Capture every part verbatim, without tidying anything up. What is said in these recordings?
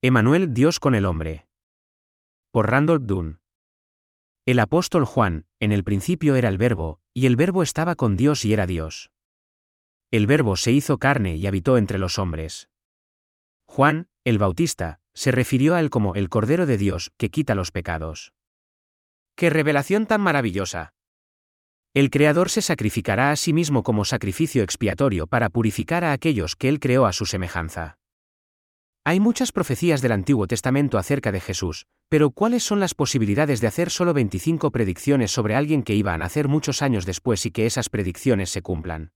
Emmanuel, Dios con el hombre. Por Randolph Dunn. El apóstol Juan, en el principio era el Verbo, y el Verbo estaba con Dios y era Dios. El Verbo se hizo carne y habitó entre los hombres. Juan, el Bautista, se refirió a él como el Cordero de Dios, que quita los pecados. ¡Qué revelación tan maravillosa! El Creador se sacrificará a sí mismo como sacrificio expiatorio para purificar a aquellos que Él creó a su semejanza. Hay muchas profecías del Antiguo Testamento acerca de Jesús, pero ¿cuáles son las posibilidades de hacer solo veinticinco predicciones sobre alguien que iba a nacer muchos años después y que esas predicciones se cumplan?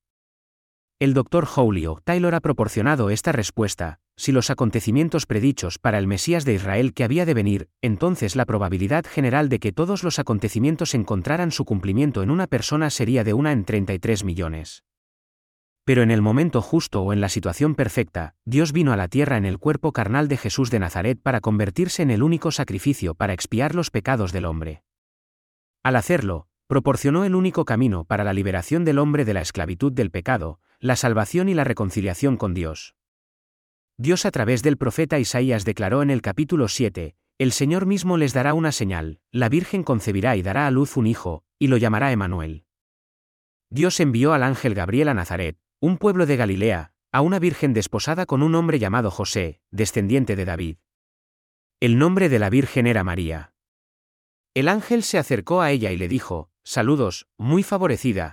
El doctor Julio Taylor ha proporcionado esta respuesta: si los acontecimientos predichos para el Mesías de Israel que había de venir, entonces la probabilidad general de que todos los acontecimientos encontraran su cumplimiento en una persona sería de una en treinta y tres millones. Pero en el momento justo o en la situación perfecta, Dios vino a la tierra en el cuerpo carnal de Jesús de Nazaret para convertirse en el único sacrificio para expiar los pecados del hombre. Al hacerlo, proporcionó el único camino para la liberación del hombre de la esclavitud del pecado, la salvación y la reconciliación con Dios. Dios a través del profeta Isaías declaró en el capítulo siete, «El Señor mismo les dará una señal, la Virgen concebirá y dará a luz un hijo, y lo llamará Emmanuel». Dios envió al ángel Gabriel a Nazaret, un pueblo de Galilea, a una virgen desposada con un hombre llamado José, descendiente de David. El nombre de la virgen era María. El ángel se acercó a ella y le dijo, «Saludos, muy favorecida.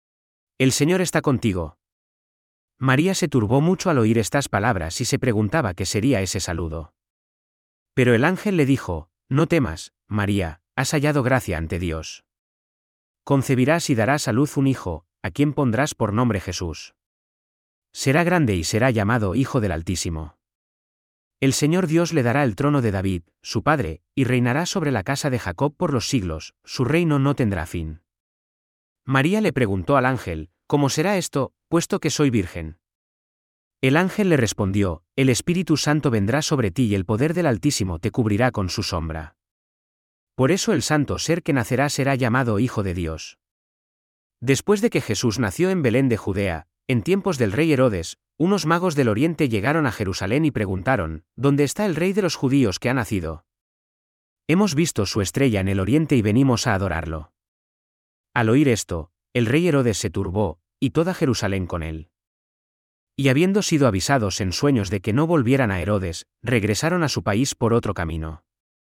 El Señor está contigo». María se turbó mucho al oír estas palabras y se preguntaba qué sería ese saludo. Pero el ángel le dijo, «No temas, María, has hallado gracia ante Dios. Concebirás y darás a luz un hijo, a quien pondrás por nombre Jesús. Será grande y será llamado Hijo del Altísimo. El Señor Dios le dará el trono de David, su padre, y reinará sobre la casa de Jacob por los siglos, su reino no tendrá fin». María le preguntó al ángel, «¿Cómo será esto, puesto que soy virgen?». El ángel le respondió, «El Espíritu Santo vendrá sobre ti y el poder del Altísimo te cubrirá con su sombra. Por eso el santo ser que nacerá será llamado Hijo de Dios». Después de que Jesús nació en Belén de Judea, en tiempos del rey Herodes, unos magos del oriente llegaron a Jerusalén y preguntaron, «¿Dónde está el rey de los judíos que ha nacido? Hemos visto su estrella en el oriente y venimos a adorarlo». Al oír esto, el rey Herodes se turbó, y toda Jerusalén con él. Y habiendo sido avisados en sueños de que no volvieran a Herodes, regresaron a su país por otro camino.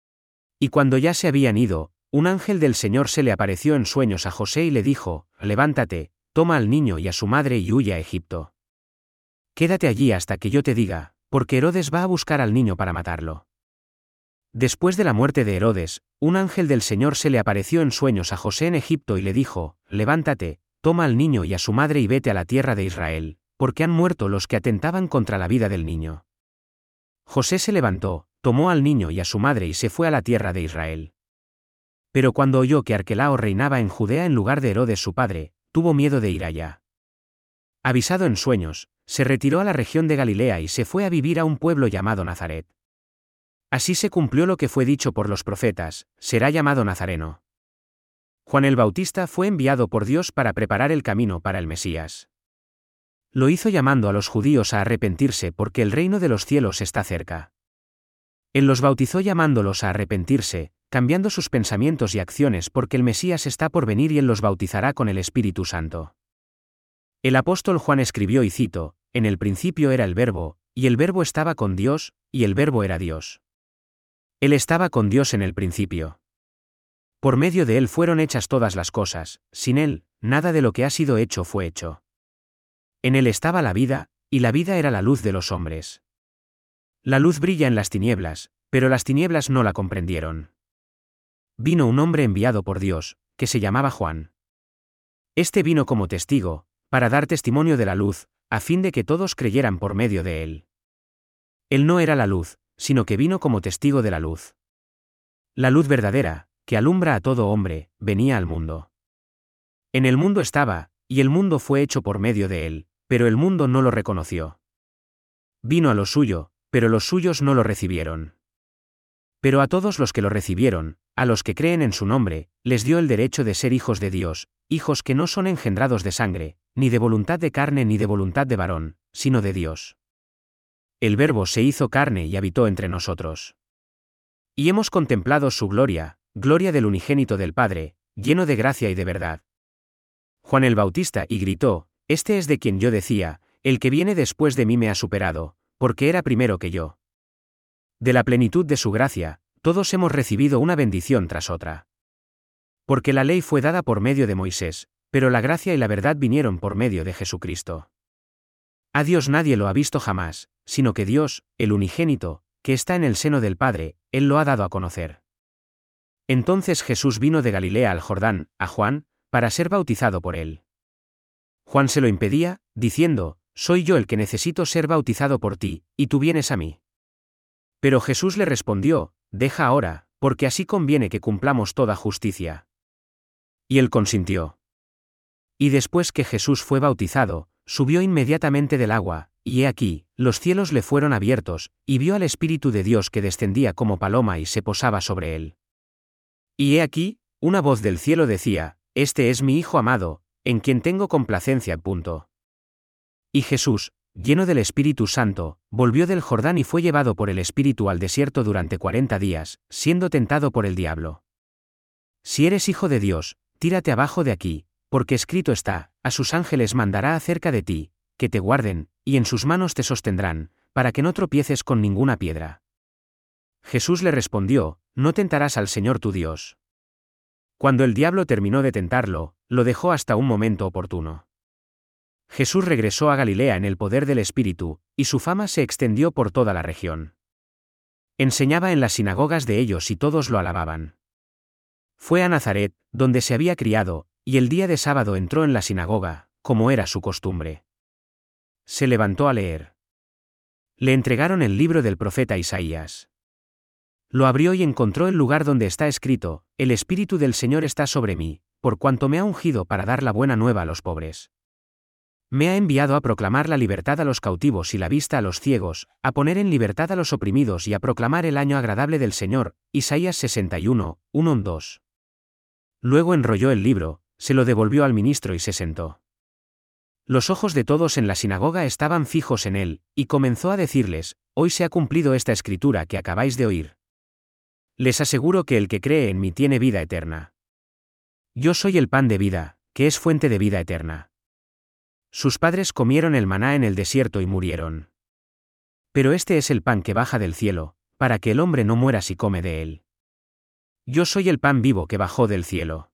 Y cuando ya se habían ido, un ángel del Señor se le apareció en sueños a José y le dijo, «Levántate, toma al niño y a su madre y huye a Egipto. Quédate allí hasta que yo te diga, porque Herodes va a buscar al niño para matarlo». Después de la muerte de Herodes, un ángel del Señor se le apareció en sueños a José en Egipto y le dijo, «Levántate, toma al niño y a su madre y vete a la tierra de Israel, porque han muerto los que atentaban contra la vida del niño». José se levantó, tomó al niño y a su madre y se fue a la tierra de Israel. Pero cuando oyó que Arquelao reinaba en Judea en lugar de Herodes su padre, tuvo miedo de ir allá. Avisado en sueños, se retiró a la región de Galilea y se fue a vivir a un pueblo llamado Nazaret. Así se cumplió lo que fue dicho por los profetas, será llamado Nazareno. Juan el Bautista fue enviado por Dios para preparar el camino para el Mesías. Lo hizo llamando a los judíos a arrepentirse porque el reino de los cielos está cerca. Él los bautizó llamándolos a arrepentirse, cambiando sus pensamientos y acciones porque el Mesías está por venir y él los bautizará con el Espíritu Santo. El apóstol Juan escribió y cito, «En el principio era el Verbo, y el Verbo estaba con Dios, y el Verbo era Dios. Él estaba con Dios en el principio. Por medio de él fueron hechas todas las cosas, sin él, nada de lo que ha sido hecho fue hecho. En él estaba la vida, y la vida era la luz de los hombres. La luz brilla en las tinieblas, pero las tinieblas no la comprendieron. Vino un hombre enviado por Dios, que se llamaba Juan. Este vino como testigo, para dar testimonio de la luz, a fin de que todos creyeran por medio de él. Él no era la luz, sino que vino como testigo de la luz. La luz verdadera, que alumbra a todo hombre, venía al mundo. En el mundo estaba, y el mundo fue hecho por medio de él, pero el mundo no lo reconoció. Vino a lo suyo, pero los suyos no lo recibieron. Pero a todos los que lo recibieron, a los que creen en su nombre, les dio el derecho de ser hijos de Dios, hijos que no son engendrados de sangre, ni de voluntad de carne ni de voluntad de varón, sino de Dios. el Verbo se hizo carne y habitó entre nosotros. Y hemos contemplado su gloria, gloria del unigénito del Padre, lleno de gracia y de verdad. Juan el Bautista y gritó, este es de quien yo decía, el que viene después de mí me ha superado, porque era primero que yo. De la plenitud de su gracia, todos hemos recibido una bendición tras otra. Porque la ley fue dada por medio de Moisés, pero la gracia y la verdad vinieron por medio de Jesucristo. A Dios nadie lo ha visto jamás, sino que Dios, el unigénito, que está en el seno del Padre, Él lo ha dado a conocer. Entonces Jesús vino de Galilea al Jordán, a Juan, para ser bautizado por él. Juan se lo impedía, diciendo, soy yo el que necesito ser bautizado por ti, y tú vienes a mí. Pero Jesús le respondió, deja ahora, porque así conviene que cumplamos toda justicia. Y él consintió. Y después que Jesús fue bautizado, subió inmediatamente del agua, y he aquí, los cielos le fueron abiertos, y vio al Espíritu de Dios que descendía como paloma y se posaba sobre él. Y he aquí, una voz del cielo decía, este es mi Hijo amado, en quien tengo complacencia. Punto. Y Jesús, lleno del Espíritu Santo, volvió del Jordán y fue llevado por el Espíritu al desierto durante cuarenta días, siendo tentado por el diablo. Si eres hijo de Dios, tírate abajo de aquí, porque escrito está, a sus ángeles mandará acerca de ti, que te guarden, y en sus manos te sostendrán, para que no tropieces con ninguna piedra. Jesús le respondió, no tentarás al Señor tu Dios. Cuando el diablo terminó de tentarlo, lo dejó hasta un momento oportuno. Jesús regresó a Galilea en el poder del Espíritu, y su fama se extendió por toda la región. Enseñaba en las sinagogas de ellos y todos lo alababan. Fue a Nazaret, donde se había criado, y el día de sábado entró en la sinagoga, como era su costumbre. Se levantó a leer. Le entregaron el libro del profeta Isaías. Lo abrió y encontró el lugar donde está escrito, el Espíritu del Señor está sobre mí, por cuanto me ha ungido para dar la buena nueva a los pobres. Me ha enviado a proclamar la libertad a los cautivos y la vista a los ciegos, a poner en libertad a los oprimidos y a proclamar el año agradable del Señor. Isaías sesenta y uno, uno dos. Luego enrolló el libro, se lo devolvió al ministro y se sentó. Los ojos de todos en la sinagoga estaban fijos en él, y comenzó a decirles, hoy se ha cumplido esta escritura que acabáis de oír. Les aseguro que el que cree en mí tiene vida eterna. Yo soy el pan de vida, que es fuente de vida eterna. Sus padres comieron el maná en el desierto y murieron. Pero este es el pan que baja del cielo, para que el hombre no muera si come de él. Yo soy el pan vivo que bajó del cielo.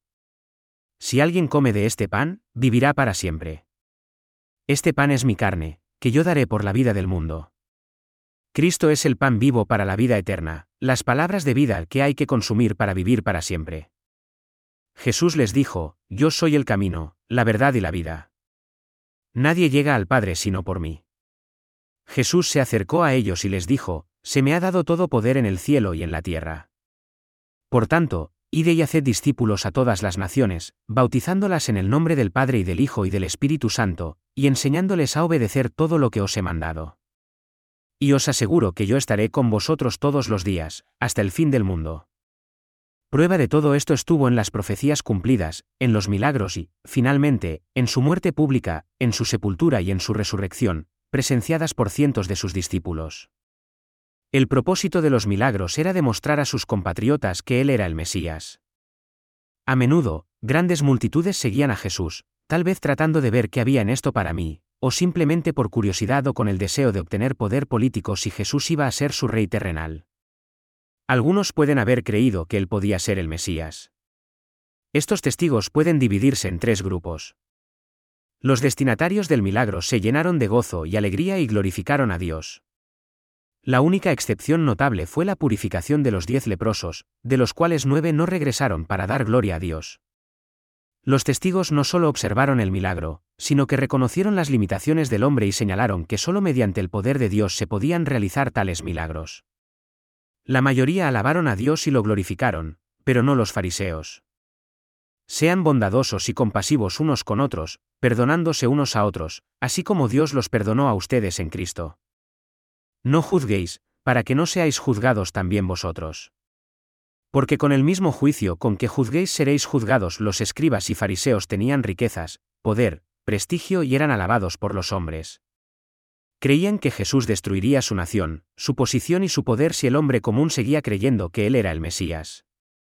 Si alguien come de este pan, vivirá para siempre. Este pan es mi carne, que yo daré por la vida del mundo. Cristo es el pan vivo para la vida eterna, las palabras de vida que hay que consumir para vivir para siempre. Jesús les dijo, yo soy el camino, la verdad y la vida. Nadie llega al Padre sino por mí. Jesús se acercó a ellos y les dijo, se me ha dado todo poder en el cielo y en la tierra. Por tanto, id y haced discípulos a todas las naciones, bautizándolas en el nombre del Padre y del Hijo y del Espíritu Santo, y enseñándoles a obedecer todo lo que os he mandado. Y os aseguro que yo estaré con vosotros todos los días, hasta el fin del mundo. Prueba de todo esto estuvo en las profecías cumplidas, en los milagros y, finalmente, en su muerte pública, en su sepultura y en su resurrección, presenciadas por cientos de sus discípulos. El propósito de los milagros era demostrar a sus compatriotas que él era el Mesías. A menudo, grandes multitudes seguían a Jesús, tal vez tratando de ver qué había en esto para mí, o simplemente por curiosidad o con el deseo de obtener poder político si Jesús iba a ser su rey terrenal. Algunos pueden haber creído que él podía ser el Mesías. Estos testigos pueden dividirse en tres grupos. Los destinatarios del milagro se llenaron de gozo y alegría y glorificaron a Dios. La única excepción notable fue la purificación de los diez leprosos, de los cuales nueve no regresaron para dar gloria a Dios. Los testigos no solo observaron el milagro, sino que reconocieron las limitaciones del hombre y señalaron que solo mediante el poder de Dios se podían realizar tales milagros. La mayoría alabaron a Dios y lo glorificaron, pero no los fariseos. Sean bondadosos y compasivos unos con otros, perdonándose unos a otros, así como Dios los perdonó a ustedes en Cristo. No juzguéis, para que no seáis juzgados también vosotros. Porque con el mismo juicio con que juzguéis seréis juzgados. Los escribas y fariseos tenían riquezas, poder, prestigio y eran alabados por los hombres. Creían que Jesús destruiría su nación, su posición y su poder si el hombre común seguía creyendo que él era el Mesías.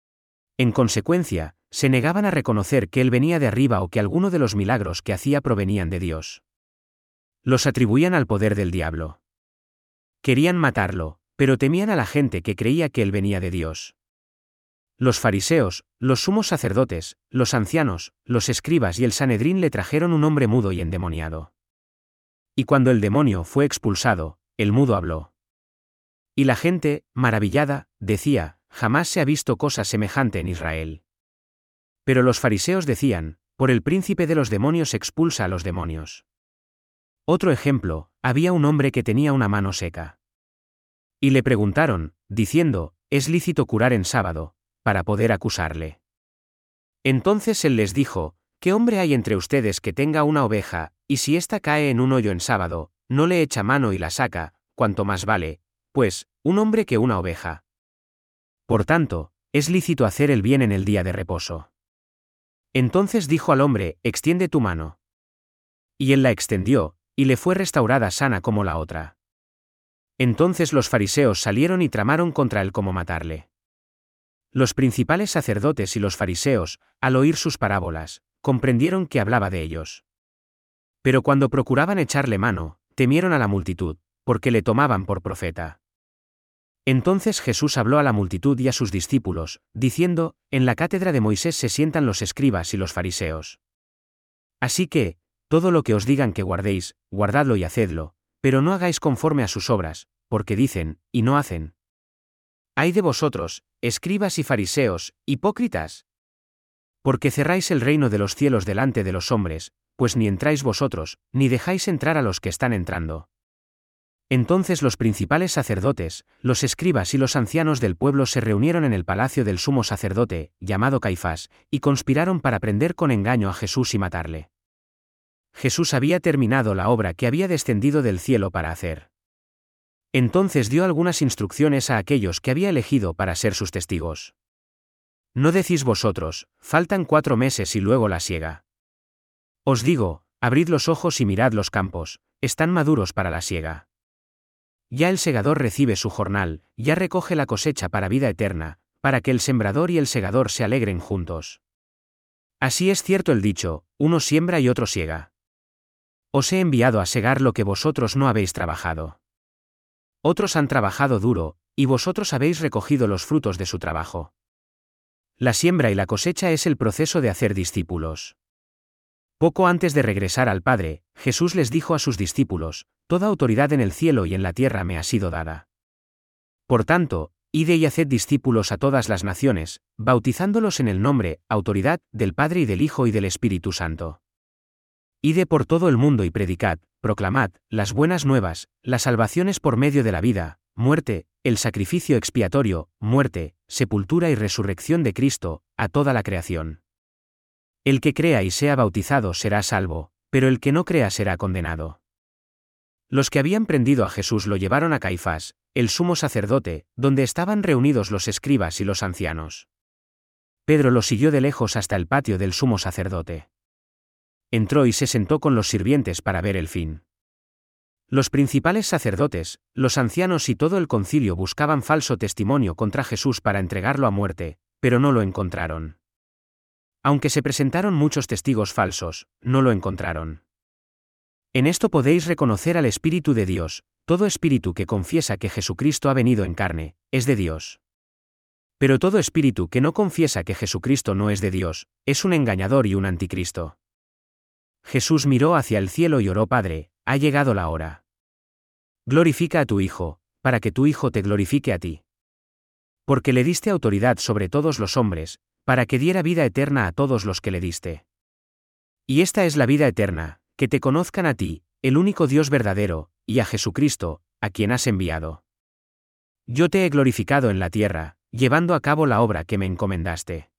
En consecuencia, se negaban a reconocer que él venía de arriba o que alguno de los milagros que hacía provenían de Dios. Los atribuían al poder del diablo. Querían matarlo, pero temían a la gente que creía que él venía de Dios. Los fariseos, los sumos sacerdotes, los ancianos, los escribas y el Sanedrín le trajeron un hombre mudo y endemoniado. Y cuando el demonio fue expulsado, el mudo habló. Y la gente, maravillada, decía, jamás se ha visto cosa semejante en Israel. Pero los fariseos decían, por el príncipe de los demonios expulsa a los demonios. Otro ejemplo, había un hombre que tenía una mano seca. Y le preguntaron, diciendo, ¿es lícito curar en sábado, para poder acusarle? Entonces él les dijo, ¿qué hombre hay entre ustedes que tenga una oveja, y si ésta cae en un hoyo en sábado, no le echa mano y la saca, cuanto más vale, pues, un hombre que una oveja? Por tanto, es lícito hacer el bien en el día de reposo. Entonces dijo al hombre, extiende tu mano. Y él la extendió, y le fue restaurada sana como la otra. Entonces los fariseos salieron y tramaron contra él cómo matarle. Los principales sacerdotes y los fariseos, al oír sus parábolas, comprendieron que hablaba de ellos. Pero cuando procuraban echarle mano, temieron a la multitud, porque le tomaban por profeta. Entonces Jesús habló a la multitud y a sus discípulos, diciendo, en la cátedra de Moisés se sientan los escribas y los fariseos. Así que, todo lo que os digan que guardéis, guardadlo y hacedlo, pero no hagáis conforme a sus obras, porque dicen, y no hacen. ¡Ay de vosotros, escribas y fariseos, hipócritas! Porque cerráis el reino de los cielos delante de los hombres, pues ni entráis vosotros, ni dejáis entrar a los que están entrando. Entonces los principales sacerdotes, los escribas y los ancianos del pueblo se reunieron en el palacio del sumo sacerdote, llamado Caifás, y conspiraron para prender con engaño a Jesús y matarle. Jesús había terminado la obra que había descendido del cielo para hacer. Entonces dio algunas instrucciones a aquellos que había elegido para ser sus testigos. No decís vosotros, faltan cuatro meses y luego la siega. Os digo, abrid los ojos y mirad los campos, están maduros para la siega. Ya el segador recibe su jornal, ya recoge la cosecha para vida eterna, para que el sembrador y el segador se alegren juntos. Así es cierto el dicho, uno siembra y otro siega. Os he enviado a segar lo que vosotros no habéis trabajado. Otros han trabajado duro, y vosotros habéis recogido los frutos de su trabajo. La siembra y la cosecha es el proceso de hacer discípulos. Poco antes de regresar al Padre, Jesús les dijo a sus discípulos, toda autoridad en el cielo y en la tierra me ha sido dada. Por tanto, id y haced discípulos a todas las naciones, bautizándolos en el nombre, autoridad, del Padre y del Hijo y del Espíritu Santo. Ide por todo el mundo y predicad, proclamad, las buenas nuevas, las salvaciones por medio de la vida, muerte, el sacrificio expiatorio, muerte, sepultura y resurrección de Cristo, a toda la creación. El que crea y sea bautizado será salvo, pero el que no crea será condenado. Los que habían prendido a Jesús lo llevaron a Caifás, el sumo sacerdote, donde estaban reunidos los escribas y los ancianos. Pedro lo siguió de lejos hasta el patio del sumo sacerdote. Entró y se sentó con los sirvientes para ver el fin. Los principales sacerdotes, los ancianos y todo el concilio buscaban falso testimonio contra Jesús para entregarlo a muerte, pero no lo encontraron. Aunque se presentaron muchos testigos falsos, no lo encontraron. En esto podéis reconocer al Espíritu de Dios, todo espíritu que confiesa que Jesucristo ha venido en carne, es de Dios. Pero todo espíritu que no confiesa que Jesucristo no es de Dios, es un engañador y un anticristo. Jesús miró hacia el cielo y oró: Padre, ha llegado la hora. Glorifica a tu Hijo, para que tu Hijo te glorifique a ti. Porque le diste autoridad sobre todos los hombres, para que diera vida eterna a todos los que le diste. Y esta es la vida eterna, que te conozcan a ti, el único Dios verdadero, y a Jesucristo, a quien has enviado. Yo te he glorificado en la tierra, llevando a cabo la obra que me encomendaste.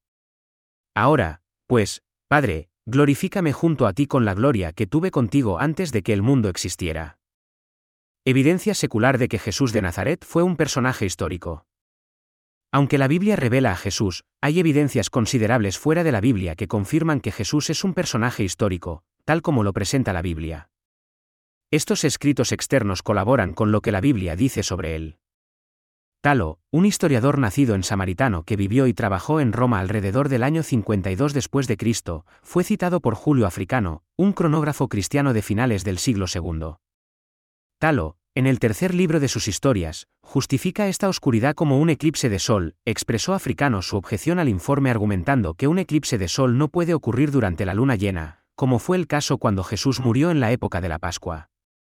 Ahora, pues, Padre, glorifícame junto a ti con la gloria que tuve contigo antes de que el mundo existiera. Evidencia secular de que Jesús de Nazaret fue un personaje histórico. Aunque la Biblia revela a Jesús, hay evidencias considerables fuera de la Biblia que confirman que Jesús es un personaje histórico, tal como lo presenta la Biblia. Estos escritos externos colaboran con lo que la Biblia dice sobre él. Talo, un historiador nacido en Samaritano que vivió y trabajó en Roma alrededor del año cincuenta y dos después de Cristo, fue citado por Julio Africano, un cronógrafo cristiano de finales del siglo segundo. Talo, en el tercer libro de sus historias, justifica esta oscuridad como un eclipse de sol. Expresó Africano su objeción al informe argumentando que un eclipse de sol no puede ocurrir durante la luna llena, como fue el caso cuando Jesús murió en la época de la Pascua.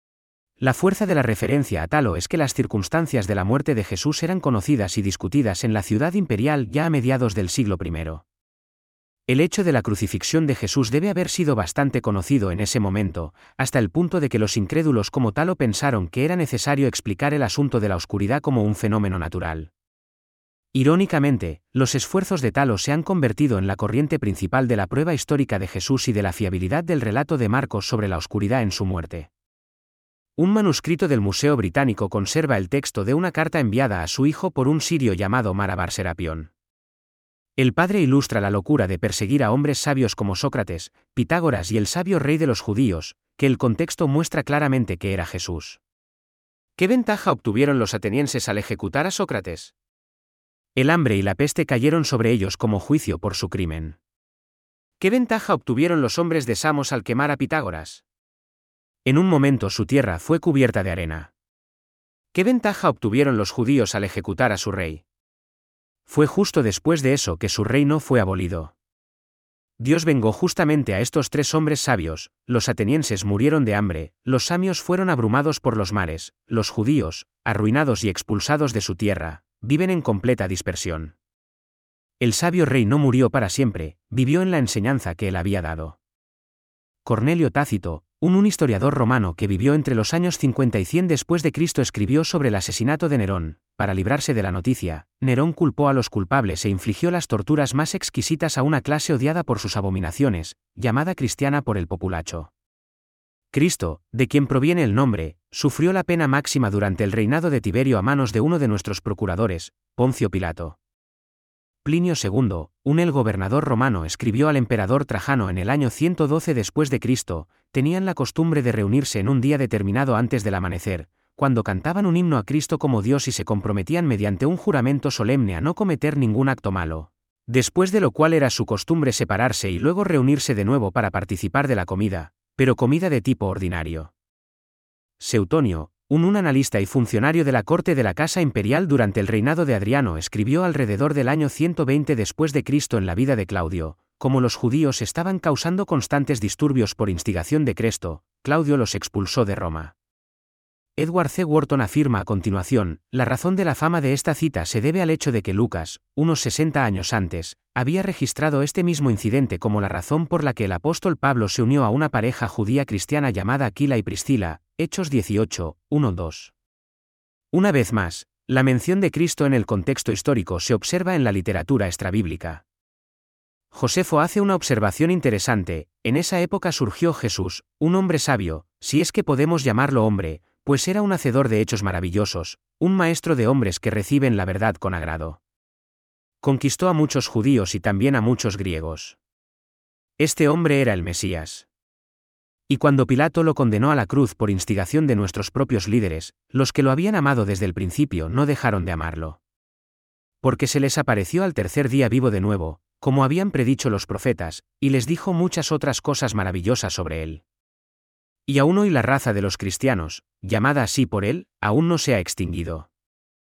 La fuerza de la referencia a Talo es que las circunstancias de la muerte de Jesús eran conocidas y discutidas en la ciudad imperial ya a mediados del siglo primero. El hecho de la crucifixión de Jesús debe haber sido bastante conocido en ese momento, hasta el punto de que los incrédulos como Talo pensaron que era necesario explicar el asunto de la oscuridad como un fenómeno natural. Irónicamente, los esfuerzos de Talo se han convertido en la corriente principal de la prueba histórica de Jesús y de la fiabilidad del relato de Marcos sobre la oscuridad en su muerte. Un manuscrito del Museo Británico conserva el texto de una carta enviada a su hijo por un sirio llamado Marabar Serapión. El padre ilustra la locura de perseguir a hombres sabios como Sócrates, Pitágoras y el sabio rey de los judíos, que el contexto muestra claramente que era Jesús. ¿Qué ventaja obtuvieron los atenienses al ejecutar a Sócrates? El hambre y la peste cayeron sobre ellos como juicio por su crimen. ¿Qué ventaja obtuvieron los hombres de Samos al quemar a Pitágoras? En un momento su tierra fue cubierta de arena. ¿Qué ventaja obtuvieron los judíos al ejecutar a su rey? Fue justo después de eso que su reino fue abolido. Dios vengó justamente a estos tres hombres sabios. Los atenienses murieron de hambre, los samios fueron abrumados por los mares, los judíos, arruinados y expulsados de su tierra, viven en completa dispersión. El sabio rey no murió para siempre, vivió en la enseñanza que él había dado. Cornelio Tácito, un, un historiador romano que vivió entre los años cincuenta y cien después de Cristo, escribió sobre el asesinato de Nerón. Para librarse de la noticia, Nerón culpó a los culpables e infligió las torturas más exquisitas a una clase odiada por sus abominaciones, llamada cristiana por el populacho. Cristo, de quien proviene el nombre, sufrió la pena máxima durante el reinado de Tiberio a manos de uno de nuestros procuradores, Poncio Pilato. Plinio segundo, un el gobernador romano, escribió al emperador Trajano en el año ciento doce después de Cristo, tenían la costumbre de reunirse en un día determinado antes del amanecer, cuando cantaban un himno a Cristo como Dios y se comprometían mediante un juramento solemne a no cometer ningún acto malo, después de lo cual era su costumbre separarse y luego reunirse de nuevo para participar de la comida, pero comida de tipo ordinario. Seutonio, un, un analista y funcionario de la corte de la Casa Imperial durante el reinado de Adriano, escribió alrededor del año ciento veinte después de Cristo en la vida de Claudio, como los judíos estaban causando constantes disturbios por instigación de Cresto, Claudio los expulsó de Roma. Edward C. Wharton afirma a continuación, la razón de la fama de esta cita se debe al hecho de que Lucas, unos sesenta años antes, había registrado este mismo incidente como la razón por la que el apóstol Pablo se unió a una pareja judía cristiana llamada Aquila y Priscila, Hechos dieciocho, uno dos. Una vez más, la mención de Cristo en el contexto histórico se observa en la literatura extrabíblica. Josefo hace una observación interesante: en esa época surgió Jesús, un hombre sabio, si es que podemos llamarlo hombre, pues era un hacedor de hechos maravillosos, un maestro de hombres que reciben la verdad con agrado. Conquistó a muchos judíos y también a muchos griegos. Este hombre era el Mesías. Y cuando Pilato lo condenó a la cruz por instigación de nuestros propios líderes, los que lo habían amado desde el principio no dejaron de amarlo. Porque se les apareció al tercer día vivo de nuevo, como habían predicho los profetas, y les dijo muchas otras cosas maravillosas sobre él. Y aún hoy la raza de los cristianos, llamada así por él, aún no se ha extinguido.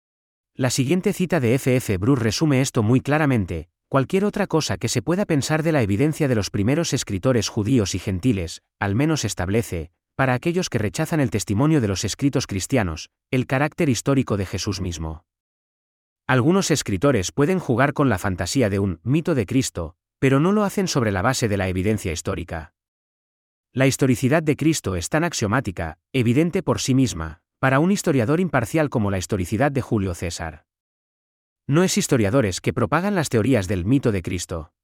La siguiente cita de F F Bruce resume esto muy claramente: cualquier otra cosa que se pueda pensar de la evidencia de los primeros escritores judíos y gentiles, al menos establece, para aquellos que rechazan el testimonio de los escritos cristianos, el carácter histórico de Jesús mismo. Algunos escritores pueden jugar con la fantasía de un mito de Cristo, pero no lo hacen sobre la base de la evidencia histórica. La historicidad de Cristo es tan axiomática, evidente por sí misma, para un historiador imparcial como la historicidad de Julio César. No es historiadores que propagan las teorías del mito de Cristo.